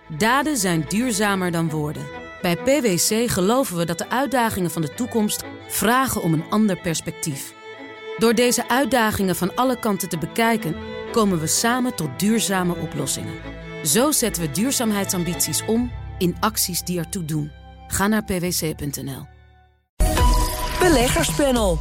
Daden zijn duurzamer dan woorden. Bij PwC geloven we dat de uitdagingen van de toekomst vragen om een ander perspectief. Door deze uitdagingen van alle kanten te bekijken, komen we samen tot duurzame oplossingen. Zo zetten we duurzaamheidsambities om in acties die ertoe doen. Ga naar pwc.nl. Beleggerspanel.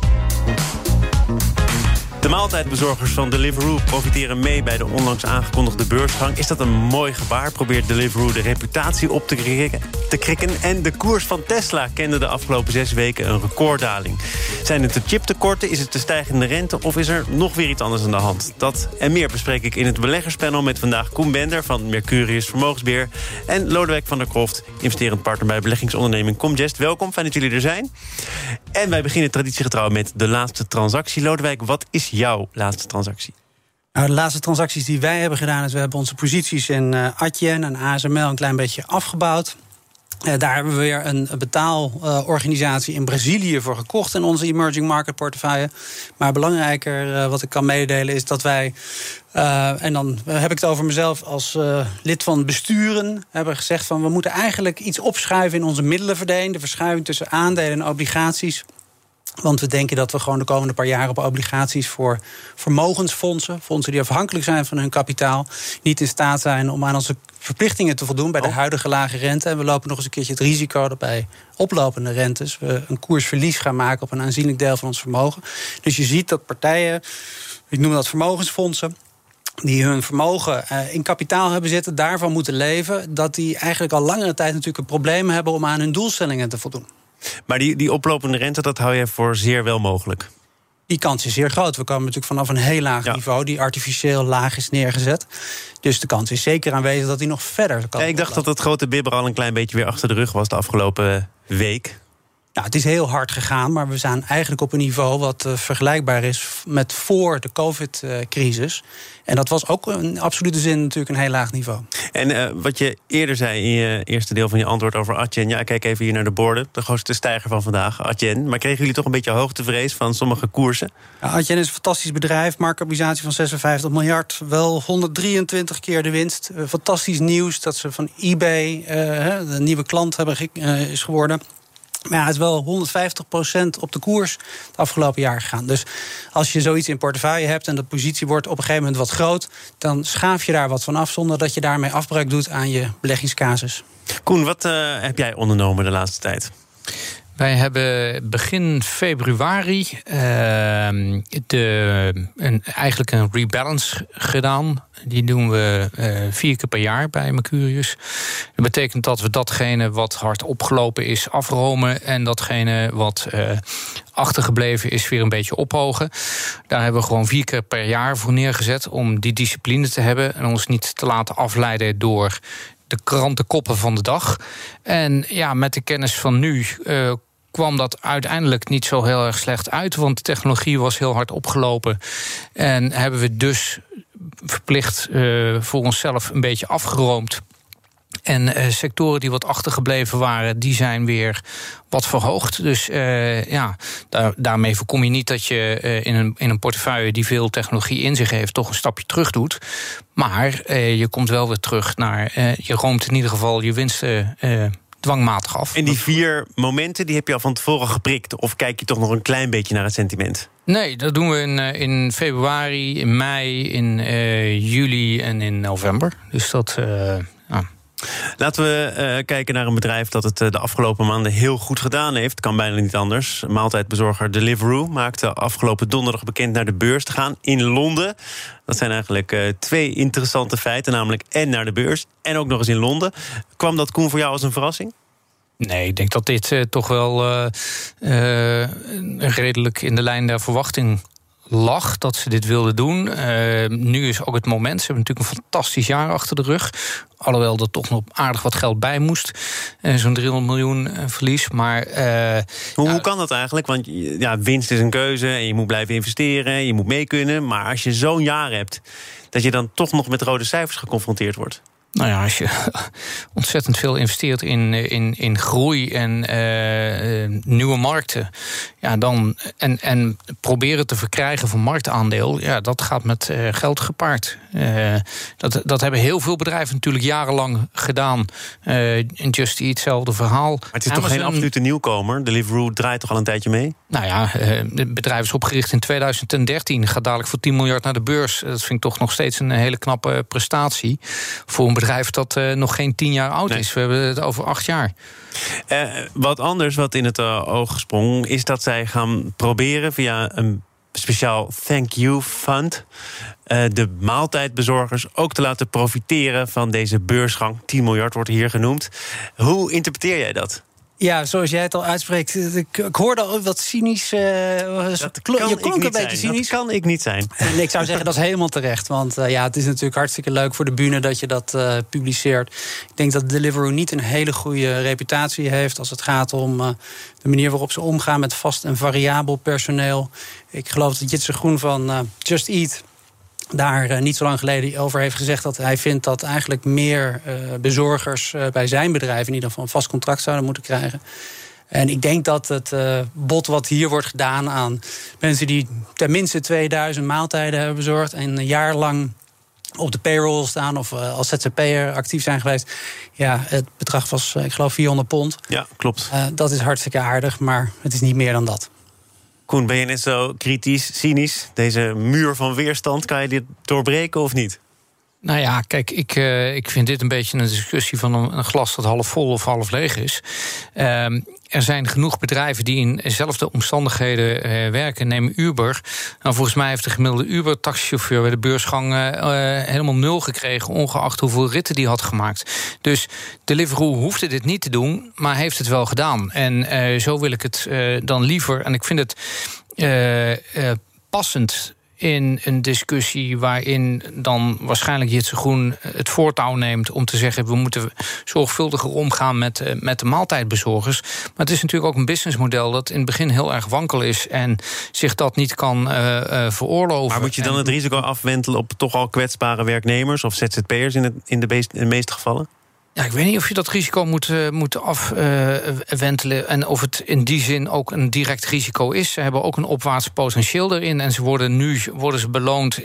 De maaltijdbezorgers van Deliveroo profiteren mee bij de onlangs aangekondigde beursgang. Is dat een mooi gebaar? Probeert Deliveroo de reputatie op te krikken. En de koers van Tesla kende de afgelopen 6 weken een recorddaling. Zijn het de chiptekorten, is het de stijgende rente of is er nog weer iets anders aan de hand? Dat en meer bespreek ik in het beleggerspanel met vandaag Koen Bender van Mercurius Vermogensbeheer en Lodewijk van der Kroft, investerend partner bij beleggingsonderneming Comgest. Welkom, fijn dat jullie er zijn. En wij beginnen traditiegetrouw met de laatste transactie. Lodewijk, wat is jouw laatste transactie? Nou, de laatste transacties die wij hebben gedaan is, we hebben onze posities in Adyen en ASML een klein beetje afgebouwd. Daar hebben we weer een betaalorganisatie in Brazilië voor gekocht in onze emerging market portefeuille. Maar belangrijker wat ik kan meedelen is dat wij, en dan heb ik het over mezelf als lid van besturen, hebben gezegd van we moeten eigenlijk iets opschuiven in onze middelenverdeling, de verschuiving tussen aandelen en obligaties. Want we denken dat we gewoon de komende paar jaar op obligaties voor vermogensfondsen, fondsen die afhankelijk zijn van hun kapitaal, niet in staat zijn om aan onze verplichtingen te voldoen bij de huidige lage rente. En we lopen nog eens een keertje het risico dat bij oplopende rentes we een koersverlies gaan maken op een aanzienlijk deel van ons vermogen. Dus je ziet dat partijen, ik noem dat vermogensfondsen, die hun vermogen in kapitaal hebben zitten, daarvan moeten leven, dat die eigenlijk al langere tijd natuurlijk een probleem hebben om aan hun doelstellingen te voldoen. Maar die oplopende rente, dat hou je voor zeer wel mogelijk? Die kans is zeer groot. We komen natuurlijk vanaf een heel laag niveau die artificieel laag is neergezet. Dus de kans is zeker aanwezig dat die nog verder kan. Ik dacht dat het grote bibber al een klein beetje weer achter de rug was de afgelopen week. Ja, het is heel hard gegaan, maar we staan eigenlijk op een niveau wat vergelijkbaar is met voor de COVID-crisis. En dat was ook in absolute zin natuurlijk een heel laag niveau. En wat je eerder zei in je eerste deel van je antwoord over Adyen. Ja, kijk even hier naar de borden. De grootste stijger van vandaag, Adyen. Maar kregen jullie toch een beetje hoogtevrees van sommige koersen? Ja, Adyen is een fantastisch bedrijf. Marktkapitalisatie van 56 miljard. Wel 123 keer de winst. Fantastisch nieuws dat ze van eBay de nieuwe klant is geworden. Maar ja, het is wel 150% op de koers het afgelopen jaar gegaan. Dus als je zoiets in portefeuille hebt en de positie wordt op een gegeven moment wat groot, dan schaaf je daar wat van af zonder dat je daarmee afbreuk doet aan je beleggingscasus. Koen, wat heb jij ondernomen de laatste tijd? Wij hebben begin februari eigenlijk een rebalance gedaan. Die doen we 4 keer per jaar bij Mercurius. Dat betekent dat we datgene wat hard opgelopen is afromen en datgene wat achtergebleven is weer een beetje ophogen. Daar hebben we gewoon 4 keer per jaar voor neergezet om die discipline te hebben en ons niet te laten afleiden door de krantenkoppen van de dag. En ja, met de kennis van nu kwam dat uiteindelijk niet zo heel erg slecht uit, want de technologie was heel hard opgelopen. En hebben we dus verplicht voor onszelf een beetje afgeroomd. En sectoren die wat achtergebleven waren, die zijn weer wat verhoogd. Dus daarmee voorkom je niet dat je in een portefeuille die veel technologie in zich heeft toch een stapje terug doet. Maar je komt wel weer terug naar, je roomt in ieder geval je winsten dwangmatig af. En die 4 momenten, die heb je al van tevoren geprikt? Of kijk je toch nog een klein beetje naar het sentiment? Nee, dat doen we in februari, in mei, in juli en in november. Dus dat Laten we kijken naar een bedrijf dat het de afgelopen maanden heel goed gedaan heeft. Kan bijna niet anders. Maaltijdbezorger Deliveroo maakte afgelopen donderdag bekend naar de beurs te gaan in Londen. Dat zijn eigenlijk 2 interessante feiten, namelijk en naar de beurs en ook nog eens in Londen. Kwam dat, Koen, voor jou als een verrassing? Nee, ik denk dat dit toch wel redelijk in de lijn der verwachting lag dat ze dit wilden doen. Nu is ook het moment. Ze hebben natuurlijk een fantastisch jaar achter de rug. Alhoewel er toch nog aardig wat geld bij moest. Zo'n 300 miljoen verlies. Maar hoe kan dat eigenlijk? Want ja, winst is een keuze en je moet blijven investeren. Je moet mee kunnen. Maar als je zo'n jaar hebt, dat je dan toch nog met rode cijfers geconfronteerd wordt. Nou ja, als je ontzettend veel investeert in groei en nieuwe markten, ja, dan en proberen te verkrijgen van marktaandeel, ja, dat gaat met geld gepaard. Dat hebben heel veel bedrijven natuurlijk jarenlang gedaan. Just Eat, hetzelfde verhaal. Maar het is toch geen absolute nieuwkomer? Deliveroo draait toch al een tijdje mee? Nou ja, het bedrijf is opgericht in 2013. Gaat dadelijk voor 10 miljard naar de beurs. Dat vind ik toch nog steeds een hele knappe prestatie voor een bedrijf dat nog geen 10 jaar oud is. We hebben het over 8 jaar. Wat anders wat in het oog sprong, is dat zij gaan proberen via een speciaal Thank You Fund de maaltijdbezorgers ook te laten profiteren van deze beursgang. 10 miljard wordt hier genoemd. Hoe interpreteer jij dat? Ja, zoals jij het al uitspreekt. Ik hoorde al wat cynisch. Je klonk een beetje cynisch. Dat kan ik niet zijn. En ik zou zeggen, dat is helemaal terecht. Want het is natuurlijk hartstikke leuk voor de bühne dat je dat publiceert. Ik denk dat Deliveroo niet een hele goede reputatie heeft als het gaat om de manier waarop ze omgaan met vast en variabel personeel. Ik geloof dat Jitse Groen van Just Eat daar niet zo lang geleden over heeft gezegd dat hij vindt dat eigenlijk meer bezorgers bij zijn bedrijf in ieder geval een vast contract zouden moeten krijgen. En ik denk dat het bod wat hier wordt gedaan aan mensen die tenminste 2000 maaltijden hebben bezorgd en een jaar lang op de payroll staan of als ZZP'er actief zijn geweest. Ja, het bedrag was, ik geloof, £400. Ja, klopt. Dat is hartstikke aardig, maar het is niet meer dan dat. Koen, ben je net zo kritisch, cynisch? Deze muur van weerstand, kan je dit doorbreken of niet? Nou ja, kijk, ik vind dit een beetje een discussie van een glas dat half vol of half leeg is. Er zijn genoeg bedrijven die in dezelfde omstandigheden werken. Neem Uber. Nou, volgens mij heeft de gemiddelde Uber-taxichauffeur bij de beursgang helemaal 0 gekregen, ongeacht hoeveel ritten die had gemaakt. Dus Deliveroo hoefde dit niet te doen, maar heeft het wel gedaan. En zo wil ik het dan liever. En ik vind het passend in een discussie waarin dan waarschijnlijk Jitse Groen het voortouw neemt om te zeggen, we moeten zorgvuldiger omgaan met de maaltijdbezorgers. Maar het is natuurlijk ook een businessmodel dat in het begin heel erg wankel is en zich dat niet kan veroorloven. Maar moet je dan het risico afwentelen op toch al kwetsbare werknemers of ZZP'ers in de meeste gevallen? Ja, ik weet niet of je dat risico moet afwentelen en of het in die zin ook een direct risico is. Ze hebben ook een opwaarts potentieel erin en ze worden ze beloond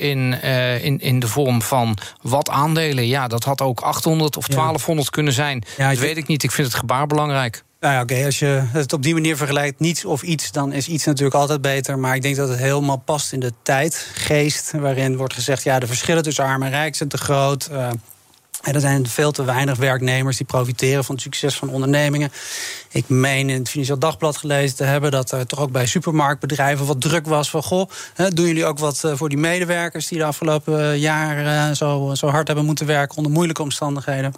in de vorm van wat aandelen. Ja, dat had ook 800 of 1200 kunnen zijn. Ja, dat weet ik niet. Ik vind het gebaar belangrijk. Nou ja, oké, als je het op die manier vergelijkt, niets of iets, dan is iets natuurlijk altijd beter. Maar ik denk dat het helemaal past in de tijdgeest waarin wordt gezegd, ja, de verschillen tussen arm en rijk zijn te groot. En er zijn veel te weinig werknemers die profiteren van het succes van ondernemingen. Ik meen in het Financieel Dagblad gelezen te hebben dat er toch ook bij supermarktbedrijven wat druk was van, goh, doen jullie ook wat voor die medewerkers die de afgelopen jaren zo hard hebben moeten werken onder moeilijke omstandigheden.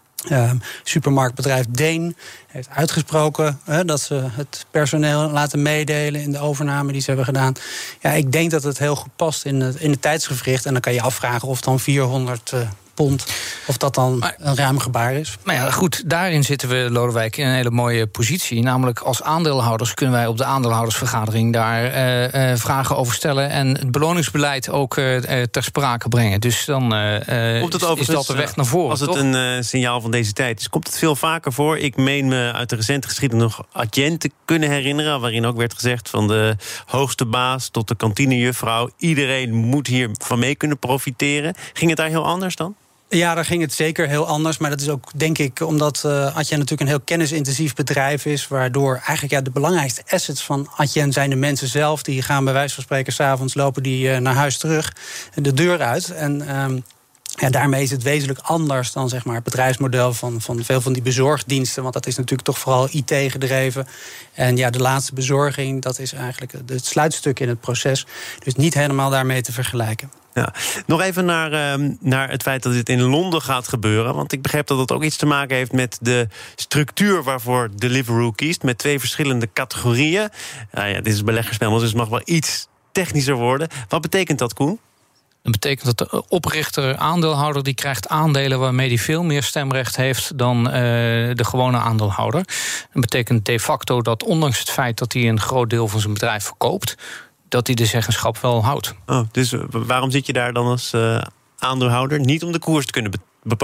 Supermarktbedrijf Deen heeft uitgesproken dat ze het personeel laten meedelen in de overname die ze hebben gedaan. Ja, ik denk dat het heel goed past in het tijdsgevricht. En dan kan je afvragen of dan 400 pond, of dat dan een ruim gebaar is. Maar ja, goed, daarin zitten we, Lodewijk, in een hele mooie positie. Namelijk als aandeelhouders kunnen wij op de aandeelhoudersvergadering daar vragen over stellen en het beloningsbeleid ook ter sprake brengen. Dus dan is dat de weg naar voren. Als het een signaal van deze tijd is, komt het veel vaker voor. Ik meen me uit de recente geschiedenis nog Adyen te kunnen herinneren, waarin ook werd gezegd van de hoogste baas tot de kantinejuffrouw, iedereen moet hier van mee kunnen profiteren. Ging het daar heel anders dan? Ja, daar ging het zeker heel anders. Maar dat is ook, denk ik, omdat Adyen natuurlijk een heel kennisintensief bedrijf is, waardoor eigenlijk de belangrijkste assets van Adyen zijn de mensen zelf. Die gaan bij wijze van spreken 's avonds lopen die naar huis terug, de deur uit. En daarmee is het wezenlijk anders dan zeg maar het bedrijfsmodel van veel van die bezorgdiensten. Want dat is natuurlijk toch vooral IT gedreven. En ja, de laatste bezorging, dat is eigenlijk het sluitstuk in het proces. Dus niet helemaal daarmee te vergelijken. Ja. Nog even naar het feit dat dit in Londen gaat gebeuren. Want ik begrijp dat het ook iets te maken heeft met de structuur waarvoor Deliveroo kiest. Met 2 verschillende categorieën. Dit is beleggersspel, dus het mag wel iets technischer worden. Wat betekent dat, Koen? Dat betekent dat de oprichter, aandeelhouder, die krijgt aandelen waarmee hij veel meer stemrecht heeft dan de gewone aandeelhouder. Dat betekent de facto dat ondanks het feit dat hij een groot deel van zijn bedrijf verkoopt, dat hij de zeggenschap wel houdt. Dus waarom zit je daar dan als aandeelhouder? Niet om de koers te kunnen bepalen?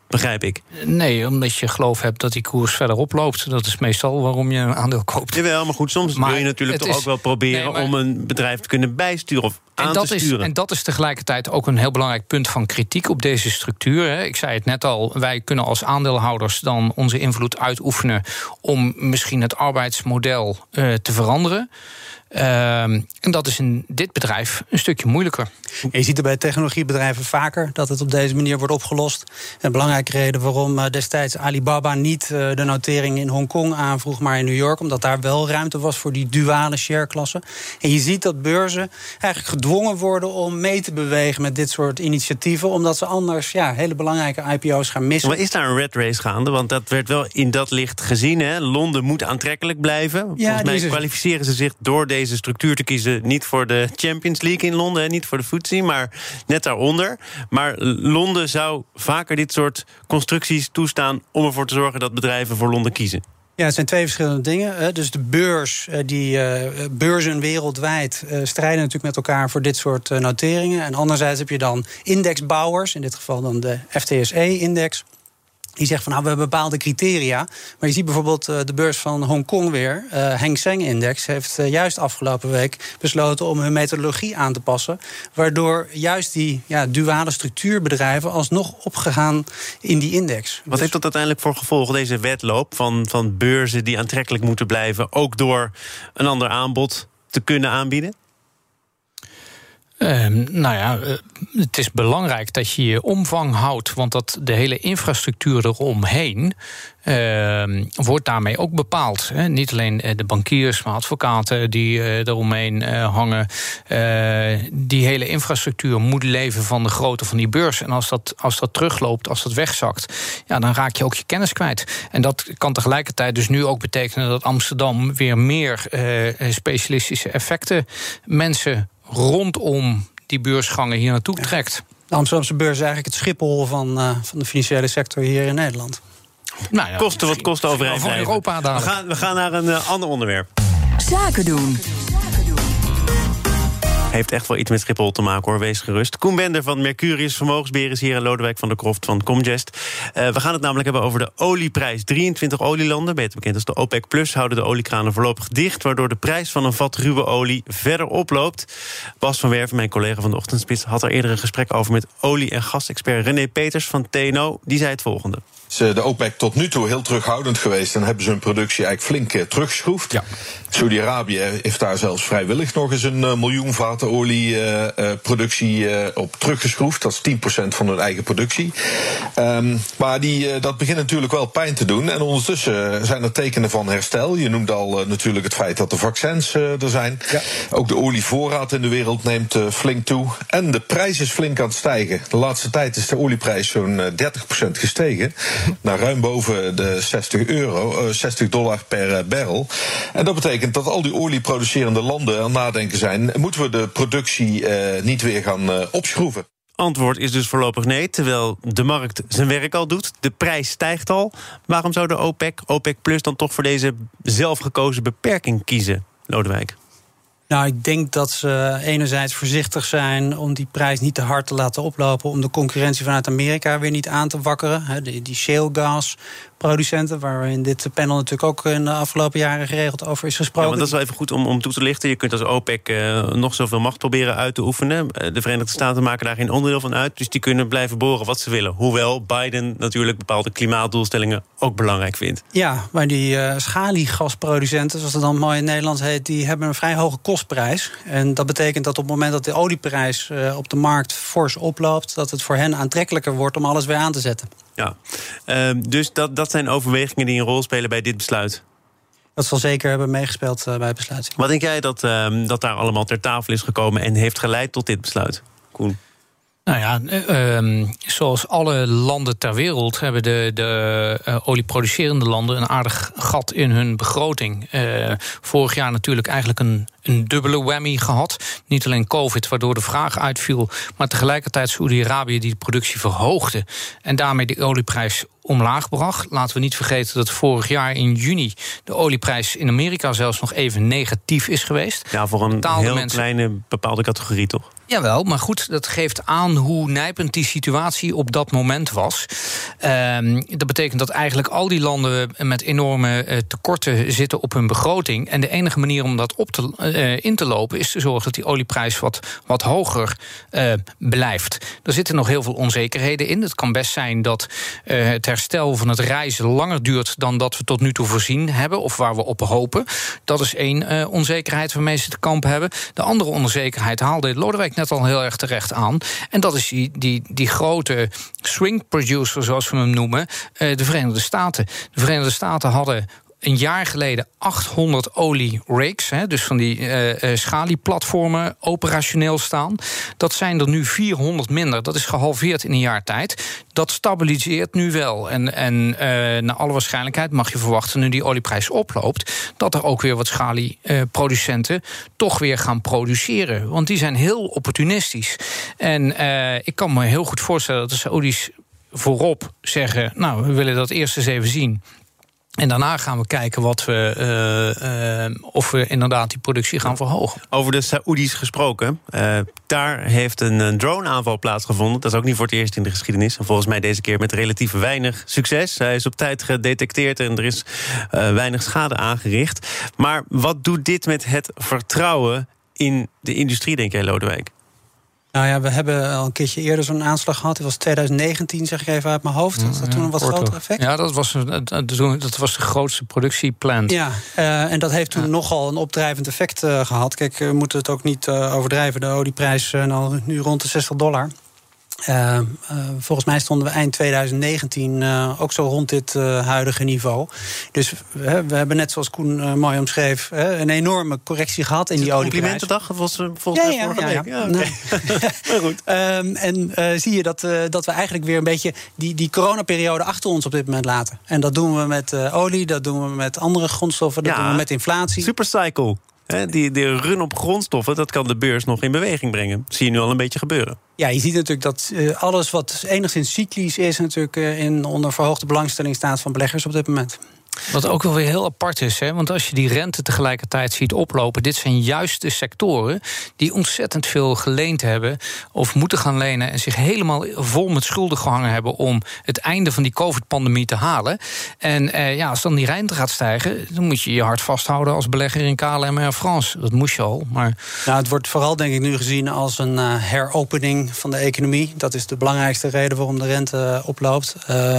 begrijp ik. Nee, omdat je geloof hebt dat die koers verder oploopt. Dat is meestal waarom je een aandeel koopt. Jawel, maar goed, soms wil je natuurlijk toch ook wel proberen om een bedrijf te kunnen bijsturen of aan te sturen. En dat is tegelijkertijd ook een heel belangrijk punt van kritiek op deze structuur. Ik zei het net al, wij kunnen als aandeelhouders dan onze invloed uitoefenen om misschien het arbeidsmodel te veranderen. En dat is in dit bedrijf een stukje moeilijker. Je ziet er bij technologiebedrijven vaker dat het op deze manier wordt opgelost. Een belangrijke reden waarom destijds Alibaba niet de notering in Hongkong aanvroeg, maar in New York, omdat daar wel ruimte was voor die duale shareklasse. En je ziet dat beurzen eigenlijk gedwongen worden om mee te bewegen met dit soort initiatieven, omdat ze anders hele belangrijke IPO's gaan missen. Maar is daar een red race gaande? Want dat werd wel in dat licht gezien. Hè? Londen moet aantrekkelijk blijven. Volgens mij kwalificeren ze zich door deze structuur te kiezen niet voor de Champions League in Londen, hè? Niet voor de FTSE, maar net daaronder. Maar Londen zou vaker dit soort constructies toestaan om ervoor te zorgen dat bedrijven voor Londen kiezen. Ja, het zijn twee verschillende dingen. Dus de beurs, beurzen wereldwijd strijden natuurlijk met elkaar voor dit soort noteringen. En anderzijds heb je dan indexbouwers, in dit geval dan de FTSE-index. Die zegt van we hebben bepaalde criteria. Maar je ziet bijvoorbeeld de beurs van Hongkong weer. Hang Seng Index heeft juist afgelopen week besloten om hun methodologie aan te passen. Waardoor juist die duale structuurbedrijven alsnog opgegaan in die index. Wat heeft dat uiteindelijk voor gevolgen, deze wedloop van beurzen die aantrekkelijk moeten blijven, ook door een ander aanbod te kunnen aanbieden? Het is belangrijk dat je je omvang houdt, want dat de hele infrastructuur eromheen wordt daarmee ook bepaald. Niet alleen de bankiers, maar advocaten die eromheen hangen. Die hele infrastructuur moet leven van de grootte van die beurs. En als dat terugloopt, als dat wegzakt, dan raak je ook je kennis kwijt. En dat kan tegelijkertijd dus nu ook betekenen dat Amsterdam weer meer specialistische effecten mensen rondom die beursgangen hier naartoe trekt. De Amsterdamse beurs is eigenlijk het Schiphol van de financiële sector hier in Nederland. Kosten wat kosten overeind van Europa we gaan naar een ander onderwerp. Zaken doen. Heeft echt wel iets met Schiphol te maken, hoor. Wees gerust. Koen Bender van Mercurius Vermogensbeheer is hier en Lodewijk van der Kroft van Comgest. We gaan het namelijk hebben over de olieprijs. 23 olielanden, beter bekend als de OPEC Plus, houden de oliekranen voorlopig dicht, waardoor de prijs van een vat ruwe olie verder oploopt. Bas van Werven, mijn collega van de Ochtendspits, had er eerder een gesprek over met olie- en gasexpert René Peters van TNO. Die zei het volgende. De OPEC tot nu toe heel terughoudend geweest en hebben ze hun productie eigenlijk flink teruggeschroefd. Ja. Saudi-Arabië heeft daar zelfs vrijwillig nog eens 1 miljoen vaten olieproductie op teruggeschroefd. Dat is 10% van hun eigen productie. Maar dat begint natuurlijk wel pijn te doen. En ondertussen zijn er tekenen van herstel. Je noemde al natuurlijk het feit dat de vaccins er zijn. Ja. Ook de olievoorraad in de wereld neemt flink toe. En de prijs is flink aan het stijgen. De laatste tijd is de olieprijs zo'n 30% gestegen. Naar ruim boven de $60 per barrel. En dat betekent dat al die olieproducerende landen aan het nadenken zijn, moeten we de productie niet weer gaan opschroeven? Antwoord is dus voorlopig nee, terwijl de markt zijn werk al doet. De prijs stijgt al. Waarom zou de OPEC Plus dan toch voor deze zelfgekozen beperking kiezen, Lodewijk? Nou, ik denk dat ze enerzijds voorzichtig zijn om die prijs niet te hard te laten oplopen, om de concurrentie vanuit Amerika weer niet aan te wakkeren. Die shale gas producenten, waar in dit panel natuurlijk ook in de afgelopen jaren geregeld over is gesproken. Ja, maar dat is wel even goed om toe te lichten. Je kunt als OPEC nog zoveel macht proberen uit te oefenen. De Verenigde Staten maken daar geen onderdeel van uit, dus die kunnen blijven boren wat ze willen. Hoewel Biden natuurlijk bepaalde klimaatdoelstellingen ook belangrijk vindt. Ja, maar die schaliegasproducenten, zoals dat dan mooi in Nederland heet, die hebben een vrij hoge kostprijs. En dat betekent dat op het moment dat de olieprijs op de markt fors oploopt, dat het voor hen aantrekkelijker wordt om alles weer aan te zetten. Ja, dus dat zijn overwegingen die een rol spelen bij dit besluit. Dat zal zeker hebben meegespeeld bij het besluit. Wat denk jij dat daar allemaal ter tafel is gekomen en heeft geleid tot dit besluit, Koen? Nou ja, zoals alle landen ter wereld hebben de olieproducerende landen een aardig gat in hun begroting. Vorig jaar natuurlijk eigenlijk een dubbele whammy gehad. Niet alleen COVID, waardoor de vraag uitviel, maar tegelijkertijd Saudi-Arabië die de productie verhoogde en daarmee de olieprijs omlaag bracht. Laten we niet vergeten dat vorig jaar in juni de olieprijs in Amerika zelfs nog even negatief is geweest. Ja, voor een heel kleine bepaalde categorie, toch? Jawel, maar goed, dat geeft aan hoe nijpend die situatie op dat moment was. Dat betekent dat eigenlijk al die landen met enorme tekorten zitten op hun begroting. En de enige manier om dat in te lopen is te zorgen dat die olieprijs wat hoger blijft. Er zitten nog heel veel onzekerheden in. Het kan best zijn dat het herstel van het reizen langer duurt dan dat we tot nu toe voorzien hebben, of waar we op hopen. Dat is één onzekerheid waarmee ze te kampen hebben. De andere onzekerheid haalde Lodewijk net al heel erg terecht aan. En dat is die grote swing producer, zoals we hem noemen, de Verenigde Staten. De Verenigde Staten hadden een jaar geleden 800 olierigs, dus van die schalieplatformen, operationeel staan. Dat zijn er nu 400 minder. Dat is gehalveerd in een jaar tijd. Dat stabiliseert nu wel. En naar alle waarschijnlijkheid mag je verwachten, nu die olieprijs oploopt, dat er ook weer wat schalieproducenten toch weer gaan produceren. Want die zijn heel opportunistisch. En ik kan me heel goed voorstellen dat de Saoedi's voorop zeggen, nou, we willen dat eerst eens even zien. En daarna gaan we kijken of we inderdaad die productie gaan verhogen. Over de Saoedi's gesproken. Daar heeft een drone-aanval plaatsgevonden. Dat is ook niet voor het eerst in de geschiedenis. En volgens mij deze keer met relatief weinig succes. Hij is op tijd gedetecteerd en er is weinig schade aangericht. Maar wat doet dit met het vertrouwen in de industrie, denk jij, Lodewijk? Nou ja, we hebben al een keertje eerder zo'n aanslag gehad. Het was 2019, zeg ik even uit mijn hoofd. Was dat toen een wat groter effect? Ja, dat was de grootste productieplant. Ja, en dat heeft toen nogal een opdrijvend effect gehad. Kijk, we moeten het ook niet overdrijven. De olieprijs nu rond de $60. Volgens mij stonden we eind 2019 ook zo rond dit huidige niveau. Dus we hebben net zoals Koen mooi omschreef, een enorme correctie gehad in die olieprijs. Complimentendag? Dat was volgens mij vorige week. Ja, okay. Maar goed. En zie je dat we eigenlijk weer een beetje die coronaperiode achter ons op dit moment laten. En dat doen we met olie, dat doen we met andere grondstoffen, dat doen we met inflatie. Supercycle. Die run op grondstoffen, dat kan de beurs nog in beweging brengen. Dat zie je nu al een beetje gebeuren. Ja, je ziet natuurlijk dat alles wat enigszins cyclisch is, natuurlijk onder verhoogde belangstelling staat van beleggers op dit moment. Wat ook wel weer heel apart is, want als je die rente tegelijkertijd ziet oplopen, dit zijn juist de sectoren die ontzettend veel geleend hebben of moeten gaan lenen en zich helemaal vol met schulden gehangen hebben om het einde van die COVID-pandemie te halen. En als dan die rente gaat stijgen, dan moet je je hart vasthouden als belegger in KLM Air France. Dat moest je al. Maar nou, het wordt vooral denk ik nu gezien als een heropening van de economie. Dat is de belangrijkste reden waarom de rente oploopt.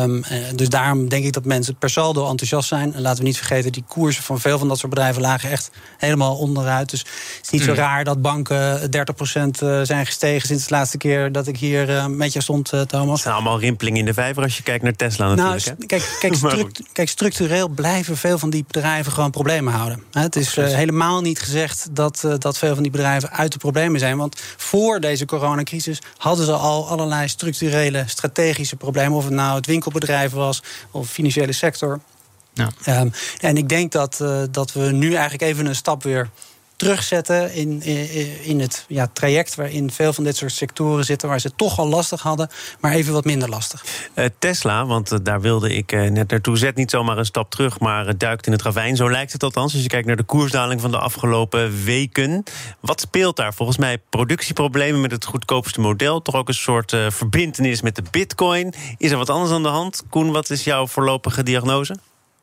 Dus daarom denk ik dat mensen per saldo enthousiast zijn. En laten we niet vergeten, die koersen van veel van dat soort bedrijven lagen echt helemaal onderuit. Dus het is niet zo raar dat banken 30% zijn gestegen sinds de laatste keer dat ik hier met je stond, Thomas. Het zijn allemaal rimpelingen in de vijver als je kijkt naar Tesla natuurlijk. Nou, kijk, structureel blijven veel van die bedrijven gewoon problemen houden. Het is helemaal niet gezegd dat veel van die bedrijven uit de problemen zijn. Want voor deze coronacrisis hadden ze al allerlei structurele, strategische problemen. Of het nou het winkelbedrijf was of de financiële sector. Ja. En ik denk dat we nu eigenlijk even een stap weer terugzetten in het traject waarin veel van dit soort sectoren zitten waar ze het toch al lastig hadden, maar even wat minder lastig. Tesla, want daar wilde ik net naartoe, zet niet zomaar een stap terug, maar duikt in het ravijn. Zo lijkt het althans, als je kijkt naar de koersdaling van de afgelopen weken. Wat speelt daar? Volgens mij productieproblemen met het goedkoopste model, toch ook een soort verbintenis met de bitcoin. Is er wat anders aan de hand? Koen, wat is jouw voorlopige diagnose?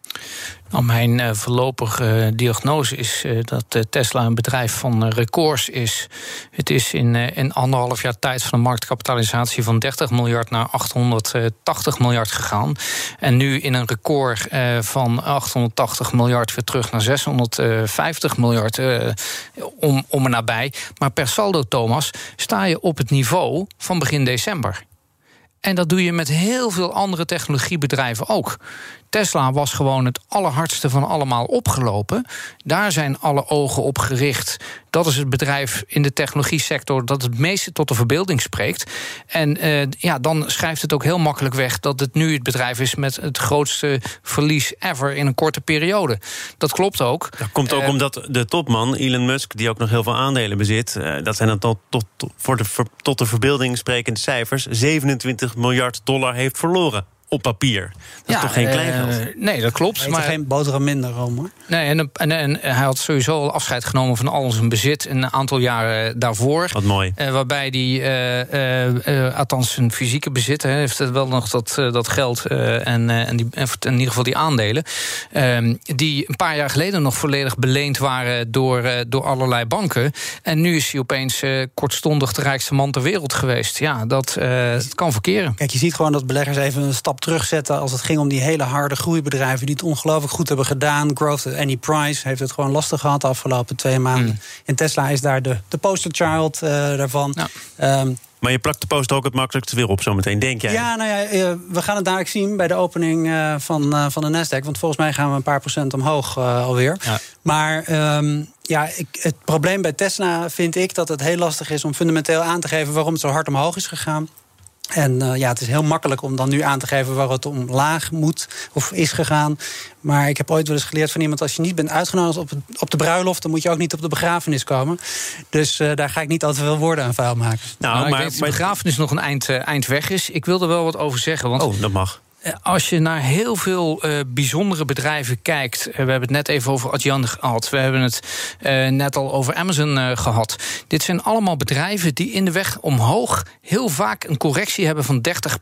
Nou, mijn voorlopige diagnose is dat Tesla een bedrijf van records is. Het is in 1,5 jaar tijd van een marktkapitalisatie van 30 miljard naar 880 miljard gegaan. En nu in een record van 880 miljard weer terug naar 650 miljard om en nabij. Maar per saldo, Thomas, sta je op het niveau van begin december. En dat doe je met heel veel andere technologiebedrijven ook. Tesla was gewoon het allerhardste van allemaal opgelopen. Daar zijn alle ogen op gericht. Dat is het bedrijf in de technologie-sector dat het meeste tot de verbeelding spreekt. En dan schrijft het ook heel makkelijk weg dat het nu het bedrijf is met het grootste verlies ever in een korte periode. Dat klopt ook. Dat komt ook omdat de topman, Elon Musk, die ook nog heel veel aandelen bezit, dat zijn dan tot de verbeelding sprekende cijfers, $27 miljard heeft verloren. op papier. Dat is toch geen kleingeld? Nee, dat klopt. Hij heeft er geen boterham minder om, hoor. Nee, en hij had sowieso al afscheid genomen van al zijn bezit een aantal jaren daarvoor. Wat mooi. Waarbij hij, althans zijn fysieke bezit, heeft het wel nog dat geld en in ieder geval die aandelen, die een paar jaar geleden nog volledig beleend waren door allerlei banken. En nu is hij opeens kortstondig de rijkste man ter wereld geweest. Ja, dat kan verkeren. Kijk, je ziet gewoon dat beleggers even een stap terugzetten als het ging om die hele harde groeibedrijven die het ongelooflijk goed hebben gedaan. Growth at any price heeft het gewoon lastig gehad de afgelopen 2 maanden. En Tesla is daar de poster child daarvan. Ja. Maar je plakt de poster ook het makkelijkste weer op zometeen, denk jij? Ja, nou ja, we gaan het dadelijk zien bij de opening van de Nasdaq. Want volgens mij gaan we een paar procent omhoog alweer. Ja. Maar het probleem bij Tesla vind ik dat het heel lastig is om fundamenteel aan te geven waarom het zo hard omhoog is gegaan. En het is heel makkelijk om dan nu aan te geven waar het omlaag moet of is gegaan. Maar ik heb ooit wel eens geleerd van iemand, als je niet bent uitgenodigd op de bruiloft, dan moet je ook niet op de begrafenis komen. Dus daar ga ik niet altijd veel woorden aan vuil maken. Nou, maar de begrafenis nog een eind weg is. Ik wil er wel wat over zeggen. Want dat mag. Als je naar heel veel bijzondere bedrijven kijkt. We hebben het net even over Adyen gehad. We hebben het net al over Amazon gehad. Dit zijn allemaal bedrijven die in de weg omhoog heel vaak een correctie hebben van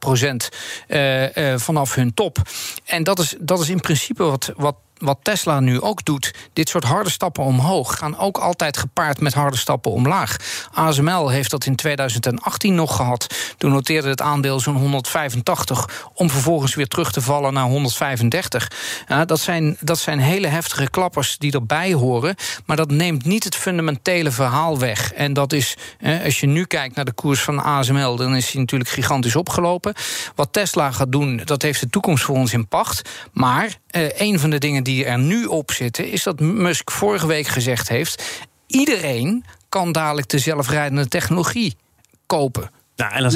30% vanaf hun top. En dat is in principe wat Tesla nu ook doet. Dit soort harde stappen omhoog gaan ook altijd gepaard met harde stappen omlaag. ASML heeft dat in 2018 nog gehad. Toen noteerde het aandeel zo'n 185... om vervolgens weer terug te vallen naar 135. Dat zijn hele heftige klappers die erbij horen. Maar dat neemt niet het fundamentele verhaal weg. En dat is, als je nu kijkt naar de koers van ASML... dan is die natuurlijk gigantisch opgelopen. Wat Tesla gaat doen, dat heeft de toekomst voor ons in pacht. Maar een van de dingen die er nu op zitten, is dat Musk vorige week gezegd heeft, iedereen kan dadelijk de zelfrijdende technologie kopen. Nou, en als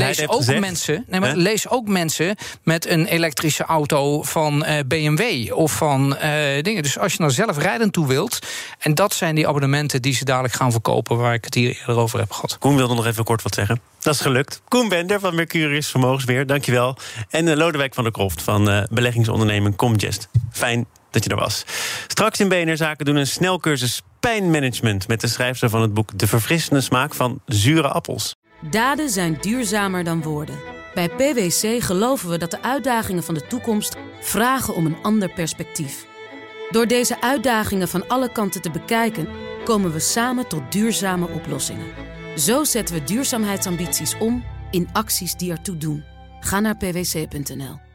lees ook mensen met een elektrische auto van BMW of van dingen. Dus als je naar zelfrijdend toe wilt, en dat zijn die abonnementen die ze dadelijk gaan verkopen, waar ik het hier eerder over heb gehad. Koen wilde nog even kort wat zeggen. Dat is gelukt. Koen Bender van Mercurius Vermogensbeheer, dankjewel. En Lodewijk van der Kroft van beleggingsonderneming Comgest. Fijn dat je er was. Straks in BNR Zaken doen een snelcursus pijnmanagement met de schrijfster van het boek De Verfrissende Smaak van Zure Appels. Daden zijn duurzamer dan woorden. Bij PwC geloven we dat de uitdagingen van de toekomst vragen om een ander perspectief. Door deze uitdagingen van alle kanten te bekijken, komen we samen tot duurzame oplossingen. Zo zetten we duurzaamheidsambities om in acties die ertoe doen. Ga naar pwc.nl.